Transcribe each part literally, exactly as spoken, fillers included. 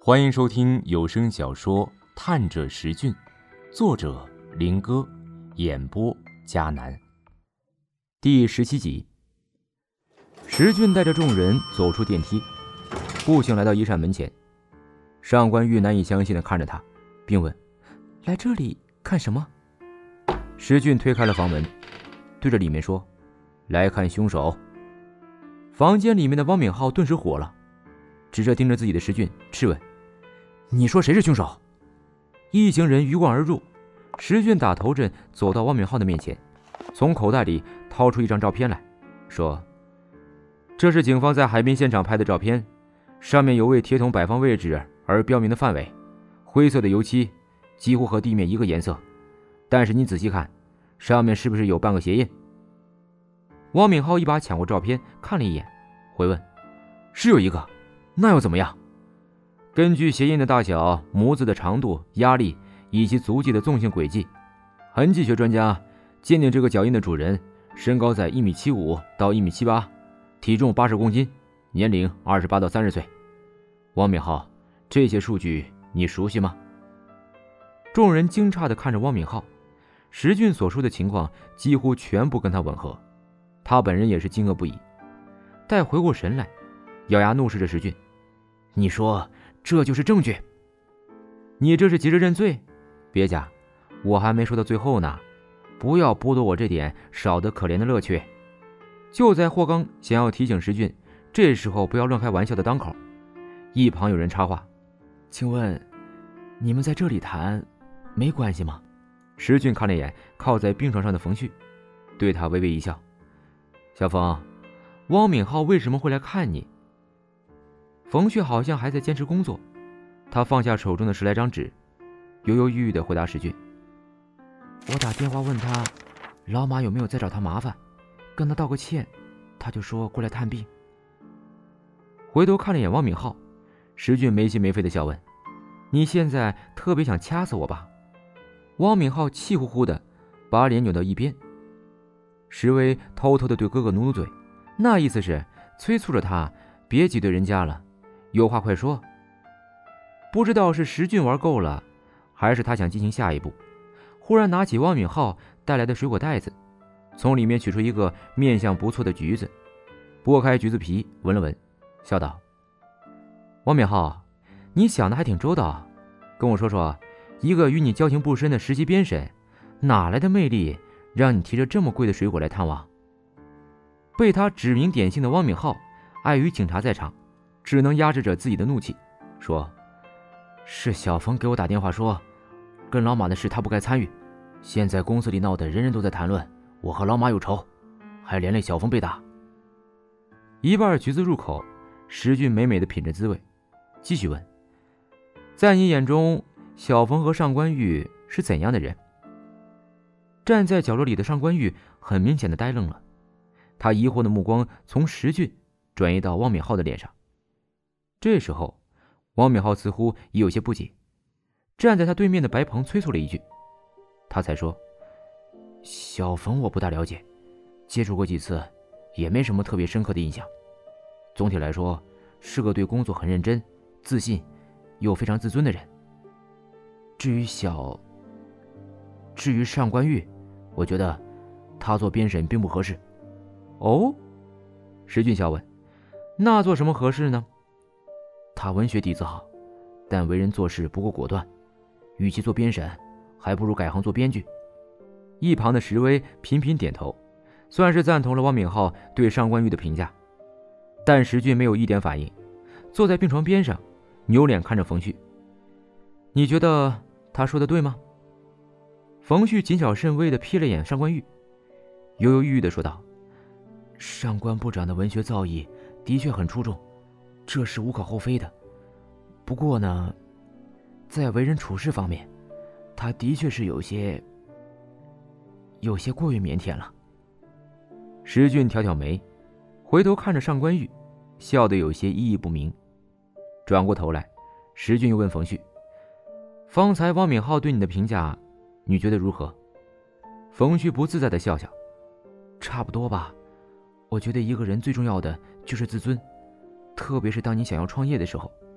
欢迎收听有声小说《探者石俊》，作者林哥，演播迦南。第十七集。石俊带着众人走出电梯，步行来到一扇门前。上官玉难以相信地看着他，并问：来这里看什么？石俊推开了房门，对着里面说：来看凶手。房间里面的汪敏浩顿时火了，指着盯着自己的石俊质问：你说谁是凶手？一行人鱼贯而入，石俊打头阵走到汪敏浩的面前，从口袋里掏出一张照片来，说：这是警方在海滨现场拍的照片，上面有为铁桶摆放位置而标明的范围，灰色的油漆几乎和地面一个颜色，但是你仔细看，上面是不是有半个鞋印？汪敏浩一把抢过照片看了一眼，回问：是有一个，那又怎么样？根据鞋印的大小、模子的长度、压力以及足迹的纵性轨迹，痕迹学专家鉴定这个脚印的主人身高在一米七五到一米七八，体重八十公斤，年龄二十八到三十岁。汪敏浩，这些数据你熟悉吗？众人惊诧地看着汪敏浩，石俊所说的情况几乎全部跟他吻合，他本人也是惊愕不已。待回过神来，咬牙怒视着石俊：你说这就是证据？你这是急着认罪？别假，我还没说到最后呢，不要剥夺我这点少得可怜的乐趣。就在霍刚想要提醒石俊这时候不要乱开玩笑的当口，一旁有人插话：请问你们在这里谈没关系吗？石俊看了一眼靠在病床上的冯旭，对他微微一笑：小冯，汪敏浩为什么会来看你？冯旭好像还在坚持工作，他放下手中的十来张纸，犹犹豫豫地回答石俊：我打电话问他老马有没有再找他麻烦，跟他道个歉，他就说过来探病。回头看了眼汪敏浩，石俊没心没肺地笑问：你现在特别想掐死我吧？汪敏浩气呼呼地把脸扭到一边。石威偷偷地对哥哥努努嘴，那意思是催促着他别挤兑人家了，有话快说。不知道是石俊玩够了，还是他想进行下一步，忽然拿起汪敏浩带来的水果袋子，从里面取出一个面相不错的橘子，剥开橘子皮闻了闻，笑道：汪敏浩，你想的还挺周到，跟我说说，一个与你交情不深的实习编审，哪来的魅力让你提着这么贵的水果来探望？被他指名点姓的汪敏浩碍于警察在场，只能压制着自己的怒气，说：是小冯给我打电话说，跟老马的事他不该参与，现在公司里闹得人人都在谈论我和老马有仇，还连累小冯被打。一半橘子入口，石俊美美地品着滋味，继续问：在你眼中，小冯和上官玉是怎样的人？站在角落里的上官玉很明显的呆愣了，他疑惑的目光从石俊转移到汪敏浩的脸上。这时候汪敏浩似乎也有些不解，站在他对面的白鹏催促了一句，他才说：小冯我不大了解，接触过几次，也没什么特别深刻的印象，总体来说是个对工作很认真、自信又非常自尊的人。至于小至于上官玉，我觉得他做编审并不合适。哦？石俊笑问：那做什么合适呢？他文学底子好，但为人做事不够果断，与其做编审，还不如改行做编剧。一旁的石威频频点头，算是赞同了汪敏浩对上官玉的评价。但石俊没有一点反应，坐在病床边上，扭脸看着冯旭：你觉得他说的对吗？冯旭谨小慎微地瞥了眼上官玉，犹犹豫豫地说道：上官部长的文学造诣的确很出众，这是无可厚非的。不过呢，在为人处事方面，他的确是有些有些过于腼腆了。石俊挑挑眉，回头看着上官玉，笑得有些意义不明。转过头来，石俊又问冯旭：方才汪敏浩对你的评价，你觉得如何？冯旭不自在地笑笑：差不多吧，我觉得一个人最重要的就是自尊，特别是当你想要创业的时候，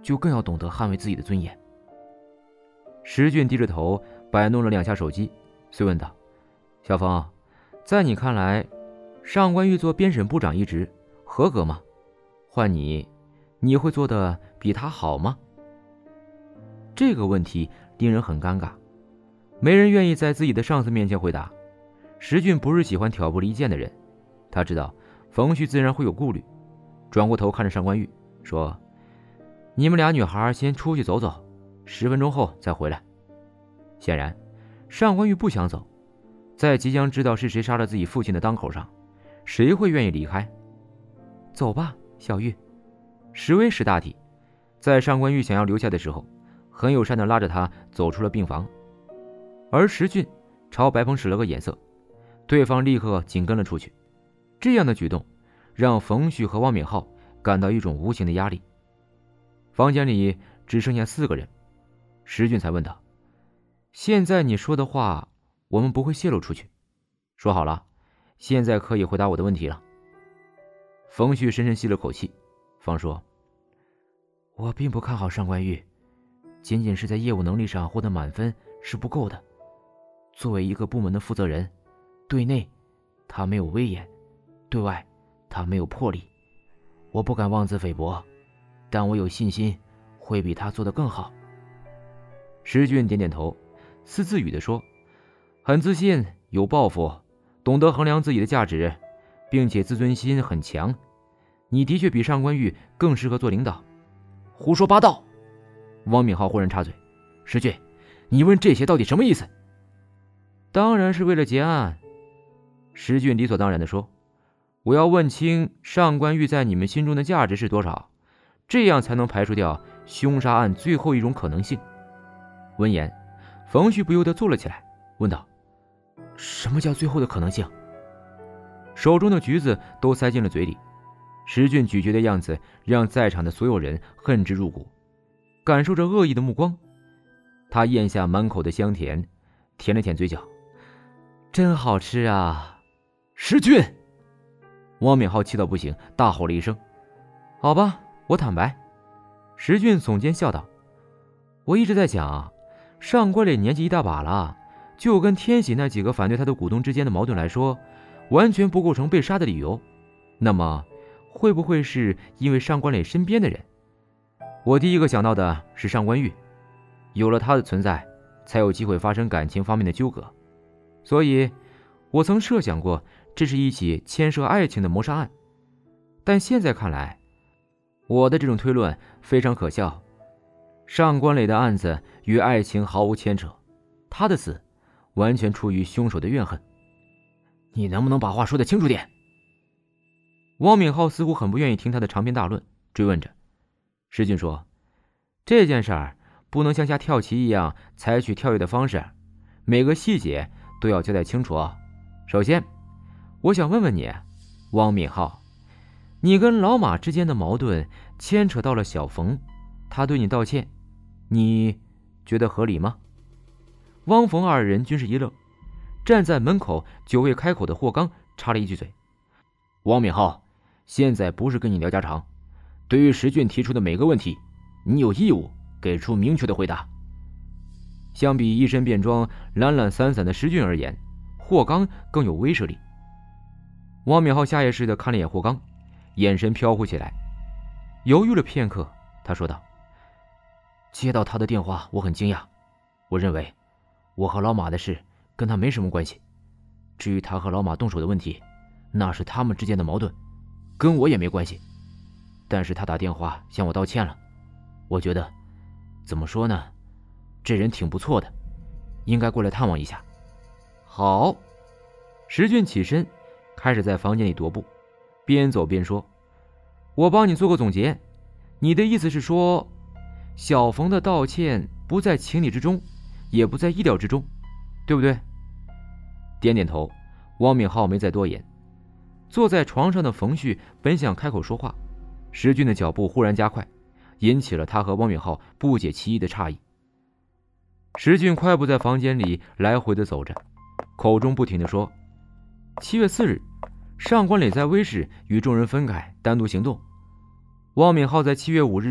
就更要懂得捍卫自己的尊严。 石俊低着头摆弄了两下手机，遂问道：小冯，在你看来，上官玉做编审部长一职合格吗？换你，你会做得比他好吗？这个问题令人很尴尬，没人愿意在自己的上司面前回答。石俊不是喜欢挑拨离间的人，他知道冯旭自然会有顾虑，转过头看着上官玉说：你们俩女孩先出去走走，十分钟后再回来。显然上官玉不想走，在即将知道是谁杀了自己父亲的当口上，谁会愿意离开？走吧，小玉。石威识大体，在上官玉想要留下的时候，很友善地拉着他走出了病房。而石俊朝白鹏使了个眼色，对方立刻紧跟了出去。这样的举动让冯旭和汪敏浩感到一种无形的压力。房间里只剩下四个人，石俊才问道：现在你说的话我们不会泄露出去，说好了，现在可以回答我的问题了。冯旭深深吸了口气，方说：我并不看好上官玉，仅仅是在业务能力上获得满分是不够的。作为一个部门的负责人，对内他没有威严，对外他没有魄力。我不敢妄自菲薄，但我有信心会比他做得更好。石俊点点头，似自语地说：很自信，有抱负，懂得衡量自己的价值，并且自尊心很强。你的确比上官玉更适合做领导。胡说八道！汪敏浩忽然插嘴：石俊，你问这些到底什么意思？当然是为了结案。石俊理所当然地说：我要问清上官玉在你们心中的价值是多少，这样才能排除掉凶杀案最后一种可能性。闻言，冯旭不由得坐了起来，问道：什么叫最后的可能性？手中的橘子都塞进了嘴里，石俊咀嚼的样子让在场的所有人恨之入骨，感受着恶意的目光。他咽下满口的香甜，舔了舔嘴角：真好吃啊！石俊！汪敏浩气到不行，大吼了一声：好吧，我坦白。石俊耸肩笑道：我一直在想，上官磊年纪一大把了，就跟天喜那几个反对他的股东之间的矛盾来说，完全不构成被杀的理由。那么会不会是因为上官磊身边的人？我第一个想到的是上官玉，有了他的存在，才有机会发生感情方面的纠葛。所以我曾设想过这是一起牵涉爱情的谋杀案，但现在看来，我的这种推论非常可笑。上官磊的案子与爱情毫无牵扯，他的死完全出于凶手的怨恨。你能不能把话说得清楚点？汪敏浩似乎很不愿意听他的长篇大论，追问着。石俊说：这件事儿不能像下跳棋一样采取跳跃的方式，每个细节都要交代清楚。首先，我想问问你，汪敏浩，你跟老马之间的矛盾牵扯到了小冯，他对你道歉，你觉得合理吗？汪冯二人均是一愣，站在门口久未开口的霍刚插了一句嘴：汪敏浩，现在不是跟你聊家常，对于石俊提出的每个问题，你有义务给出明确的回答。相比一身便装懒懒散散的石俊而言，霍刚更有威慑力。汪敏浩下意识地看了眼霍刚，眼神飘忽起来，犹豫了片刻，他说道：接到他的电话我很惊讶，我认为我和老马的事跟他没什么关系，至于他和老马动手的问题，那是他们之间的矛盾，跟我也没关系。但是他打电话向我道歉了，我觉得怎么说呢，这人挺不错的，应该过来探望一下。好。石俊起身开始在房间里踱步，边走边说：我帮你做个总结，你的意思是说，小冯的道歉不在情理之中，也不在意料之中，对不对？点点头。汪敏浩没再多言。坐在床上的冯旭本想开口说话，石俊的脚步忽然加快，引起了他和汪敏浩不解其意的诧异。石俊快步在房间里来回的走着，口中不停的说：七月四日，上官磊在威市与众人分开，单独行动。汪敏浩在七月五日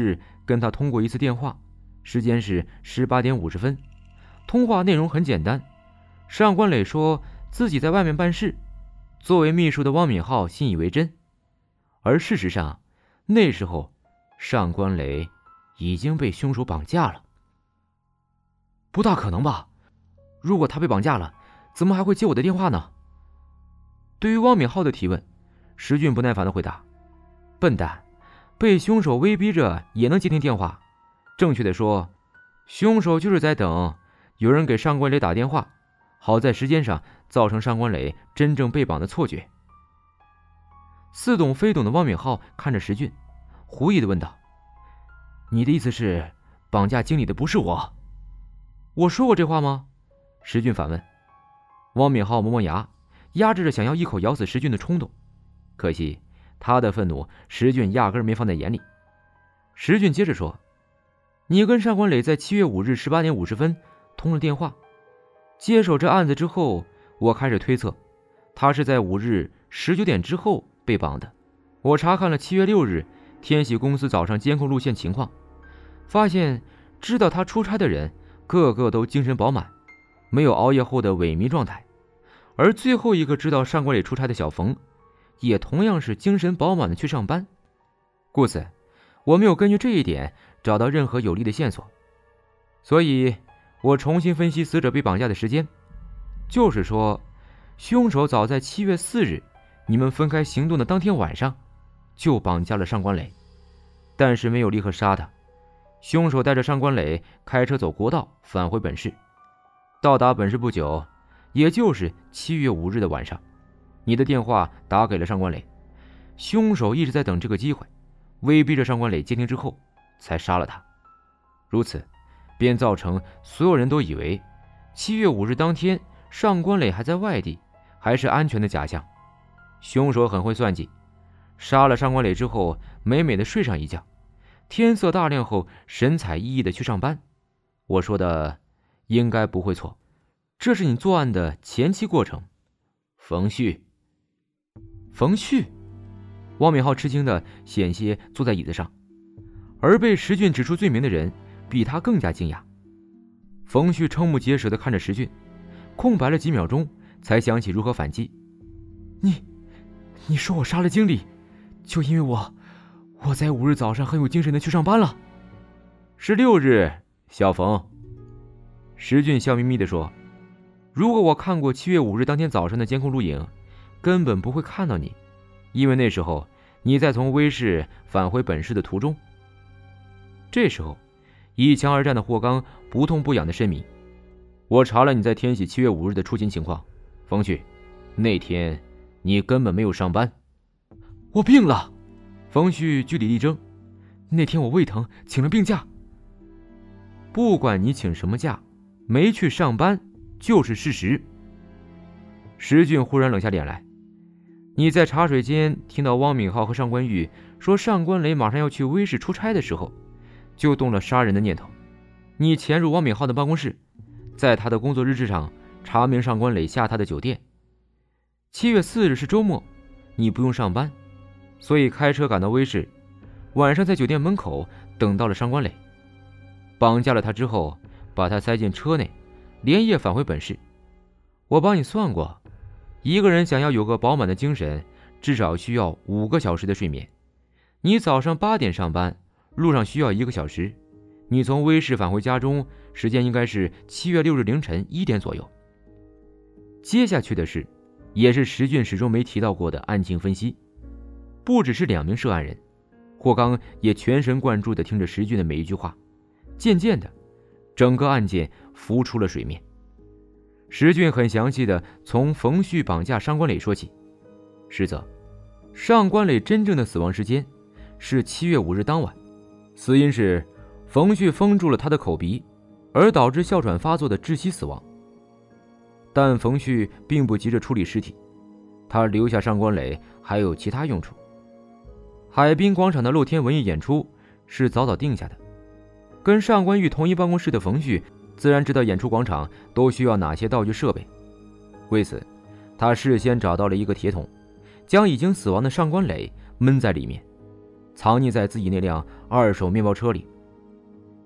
跟他通过一次电话，时间是十八点五十分。通话内容很简单，上官磊说自己在外面办事，作为秘书的汪敏浩信以为真。而事实上，那时候上官磊已经被凶手绑架了。不大可能吧？如果他被绑架了，怎么还会接我的电话呢？对于汪敏浩的提问，石俊不耐烦地回答：笨蛋，被凶手威逼着也能接听电话。正确的说，凶手就是在等有人给上官磊打电话，好在时间上造成上官磊真正被绑的错觉。似懂非懂的汪敏浩看着石俊，狐疑地问道：你的意思是绑架经理的不是我？我说过这话吗？石俊反问。汪敏浩磨磨牙，压制着想要一口咬死石俊的冲动。可惜他的愤怒石俊压根没放在眼里。石俊接着说：你跟上官磊在七月五日十八点五十分通了电话。接手这案子之后，我开始推测他是在五日十九点之后被绑的。我查看了七月六日天喜公司早上监控路线情况，发现知道他出差的人个个都精神饱满，没有熬夜后的萎靡状态。而最后一个知道上官磊出差的小冯，也同样是精神饱满的去上班。故此，我没有根据这一点找到任何有力的线索，所以我重新分析死者被绑架的时间，就是说，凶手早在七月四日你们分开行动的当天晚上就绑架了上官磊，但是没有立刻杀他。凶手带着上官磊开车走国道返回本市，到达本市不久，也就是七月五日的晚上，你的电话打给了上官磊，凶手一直在等这个机会，威逼着上官磊接听之后才杀了他。如此便造成所有人都以为七月五日当天上官磊还在外地，还是安全的假象。凶手很会算计，杀了上官磊之后美美的睡上一觉，天色大亮后神采奕奕的去上班。我说的应该不会错，这是你作案的前期过程。冯旭。冯旭？汪敏浩吃惊的险些坐在椅子上，而被石俊指出罪名的人比他更加惊讶。冯旭瞠目结舌地看着石俊，空白了几秒钟才想起如何反击。你你说我杀了经理，就因为我我在五日早上很有精神的去上班了。是六日，小冯。石俊笑眯眯地说，如果我看过七月五日当天早上的监控录影，根本不会看到你，因为那时候你在从威市返回本市的途中。这时候一枪而战的霍刚不痛不痒的申明，我查了你在天喜七月五日的出勤情况，冯旭，那天你根本没有上班。我病了。冯旭据理力争，那天我胃疼请了病假。不管你请什么假，没去上班就是事实。石俊忽然冷下脸来，你在茶水间听到汪敏浩和上官玉说上官磊马上要去威市出差的时候，就动了杀人的念头。你潜入汪敏浩的办公室，在他的工作日志上查明上官磊下他的酒店。七月四日是周末，你不用上班，所以开车赶到威市，晚上在酒店门口等到了上官磊，绑架了他之后，把他塞进车内，连夜返回本市。我帮你算过，一个人想要有个饱满的精神，至少需要五个小时的睡眠。你早上八点上班，路上需要一个小时，你从威市返回家中，时间应该是七月六日凌晨一点左右。接下去的事，也是石俊始终没提到过的案情分析。不只是两名涉案人，霍刚也全神贯注地听着石俊的每一句话。渐渐的，整个案件浮出了水面。石俊很详细地从冯旭绑架上官磊说起。实则，上官磊真正的死亡时间是七月五日当晚，死因是冯旭封住了他的口鼻，而导致哮喘发作的窒息死亡。但冯旭并不急着处理尸体，他留下上官磊还有其他用处。海滨广场的露天文艺演出是早早定下的，跟上官玉同一办公室的冯旭自然知道演出广场都需要哪些道具设备。为此，他事先找到了一个铁桶，将已经死亡的上官磊闷在里面，藏匿在自己那辆二手面包车里，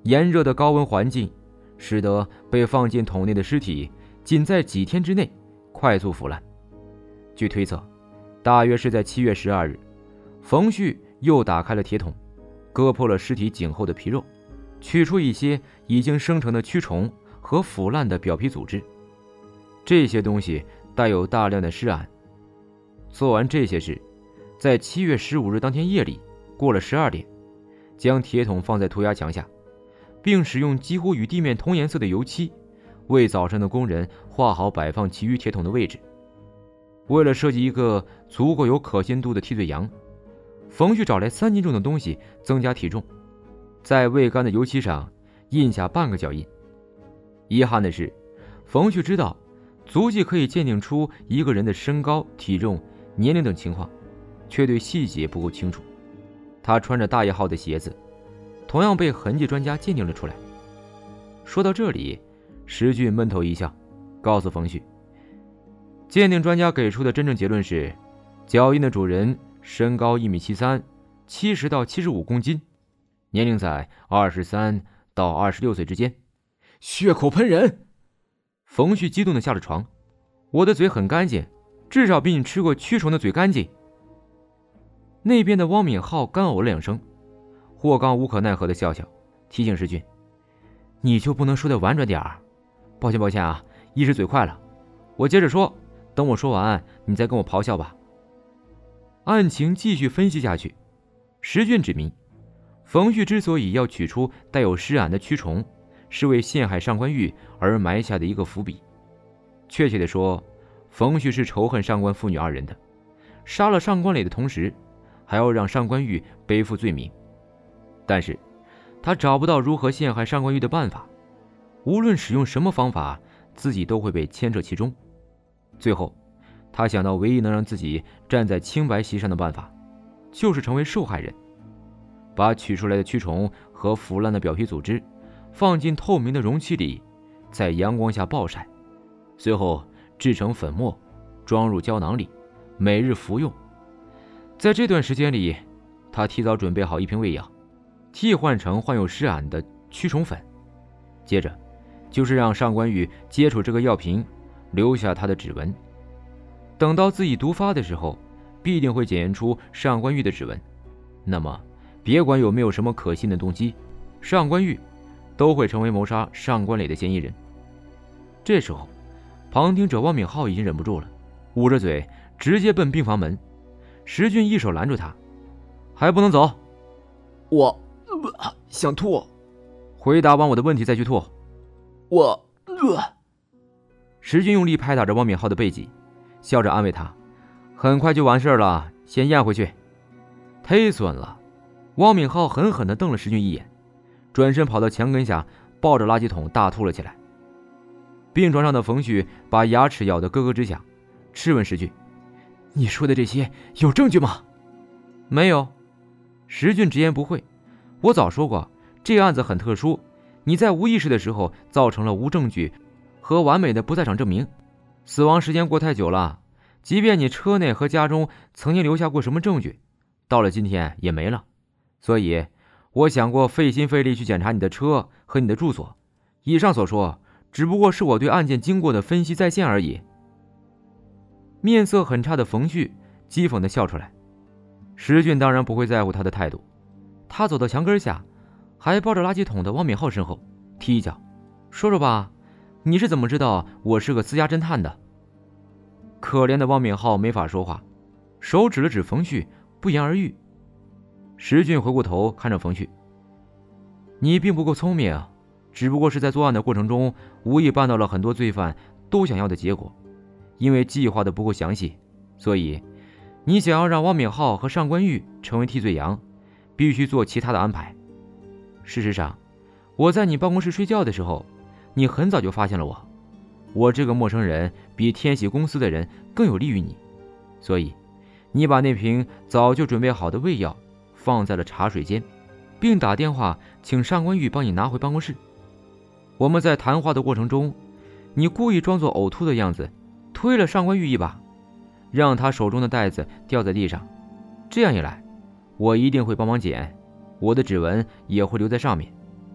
炎热的高温环境使得被放进桶内的尸体仅在几天之内快速腐烂。据推测，大约是在七月十二日，冯旭又打开了铁桶，割破了尸体颈后的皮肉，取出一些已经生成的蛆虫和腐烂的表皮组织。这些东西带有大量的尸胺。做完这些事，在七月十五日当天夜里，过了十二点，将铁桶放在涂鸦墙下，并使用几乎与地面同颜色的油漆为早上的工人画好摆放其余铁桶的位置。为了设计一个足够有可信度的替罪羊，冯旭找来三斤重的东西增加体重，在未干的油漆上印下半个脚印。遗憾的是，冯旭知道足迹可以鉴定出一个人的身高、体重、年龄等情况，却对细节不够清楚。他穿着大爷号的鞋子，同样被痕迹专家鉴定了出来。说到这里，石俊闷头一笑，告诉冯旭，鉴定专家给出的真正结论是，脚印的主人身高一米七三，七十到七十五公斤，年龄在二十三到二十六岁之间。血口喷人！冯旭激动地下了床，我的嘴很干净，至少比你吃过蛆虫的嘴干净。那边的汪敏浩干呕了两声，霍刚无可奈何地笑笑，提醒石俊，你就不能说得婉转点儿？抱歉抱歉啊，一时嘴快了。我接着说，等我说完你再跟我咆哮吧。案情继续分析下去，石俊指明，冯旭之所以要取出带有尸胺的蛆虫，是为陷害上官玉而埋下的一个伏笔。确切地说，冯旭是仇恨上官父女二人的，杀了上官磊的同时，还要让上官玉背负罪名。但是他找不到如何陷害上官玉的办法，无论使用什么方法，自己都会被牵扯其中。最后他想到唯一能让自己站在清白席上的办法，就是成为受害人，把取出来的蛆虫和腐烂的表皮组织放进透明的容器里，在阳光下暴晒，随后制成粉末，装入胶囊里，每日服用。在这段时间里，他提早准备好一瓶胃药，替换成患有尸胺的蛆虫粉，接着就是让上官玉接触这个药瓶，留下他的指纹。等到自己毒发的时候，必定会检验出上官玉的指纹。那么别管有没有什么可信的动机，上官玉都会成为谋杀上官磊的嫌疑人。这时候旁听者汪敏浩已经忍不住了，捂着嘴直接奔病房门。石俊一手拦住他，还不能走。 我、呃、想吐。 回答完我的问题再去吐。 我、呃、 石俊用力拍打着汪敏浩的背脊，笑着安慰他，很快就完事了，先咽回去。忒损了。汪敏浩狠狠地瞪了石俊一眼，转身跑到墙根下，抱着垃圾桶大吐了起来。病床上的冯旭把牙齿咬得咯咯直响，质问石俊，你说的这些有证据吗？没有。石俊直言不讳，我早说过，这个案子很特殊，你在无意识的时候造成了无证据和完美的不在场证明，死亡时间过太久了，即便你车内和家中曾经留下过什么证据，到了今天也没了。所以我想过费心费力去检查你的车和你的住所，以上所说只不过是我对案件经过的分析再现而已。面色很差的冯旭讥讽地笑出来。石俊当然不会在乎他的态度，他走到墙根下，还抱着垃圾桶的汪敏浩身后，踢一脚，说说吧，你是怎么知道我是个私家侦探的？可怜的汪敏浩没法说话，手指了指冯旭，不言而喻。石俊回过头看着冯旭，你并不够聪明，只不过是在作案的过程中无意办到了很多罪犯都想要的结果，因为计划的不够详细，所以你想要让汪敏浩和上官玉成为替罪羊，必须做其他的安排。事实上，我在你办公室睡觉的时候，你很早就发现了我，我这个陌生人比天喜公司的人更有利于你，所以你把那瓶早就准备好的胃药放在了茶水间，并打电话请上官玉帮你拿回办公室。我们在谈话的过程中，你故意装作呕吐的样子，推了上官玉一把，让他手中的袋子掉在地上。这样一来，我一定会帮忙捡，我的指纹也会留在上面。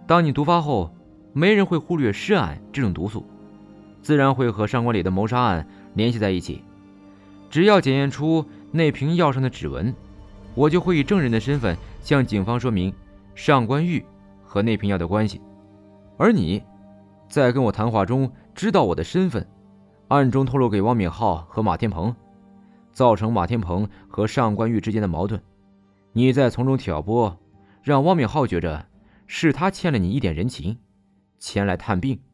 当你毒发后，没人会忽略尸案这种毒素，自然会和上官里的谋杀案联系在一起。只要检验出那瓶药上的指纹，我就会以证人的身份向警方说明上官玉和那瓶药的关系。而你在跟我谈话中知道我的身份，暗中透露给汪敏浩和马天鹏，造成马天鹏和上官玉之间的矛盾。你再从中挑拨，让汪敏浩觉着是他欠了你一点人情，前来探病。